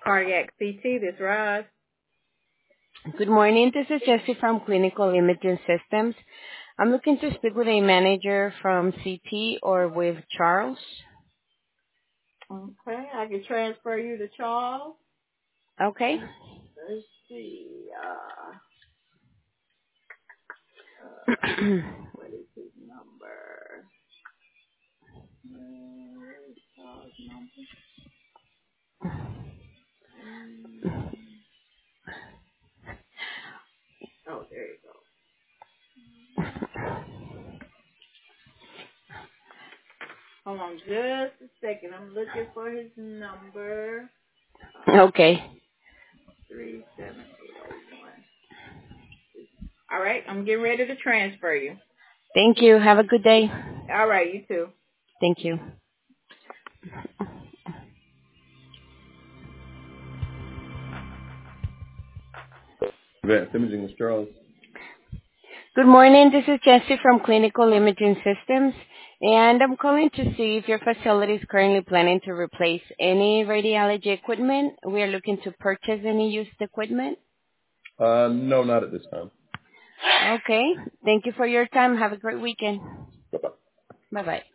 Cardiac CT, this Roz. Good morning. This is Jessie from Clinical Imaging Systems. I'm looking to speak with a manager from CT or with Charles. Okay, I can transfer you to Charles. Okay. Let's see. What is his number? Where's Charles' number? Oh, there you go. Hold on just a second. I'm looking for his number. Okay. 37801. All right, I'm getting ready to transfer you. Thank you. Have a good day. All right, you too. Thank you. Advanced Imaging with Charles. Good morning. This is Jessie from Clinical Imaging Systems, and I'm calling to see if your facility is currently planning to replace any radiology equipment. We are looking to purchase any used equipment. No, not at this time. Okay. Thank you for your time. Have a great weekend. Bye-bye. Bye-bye.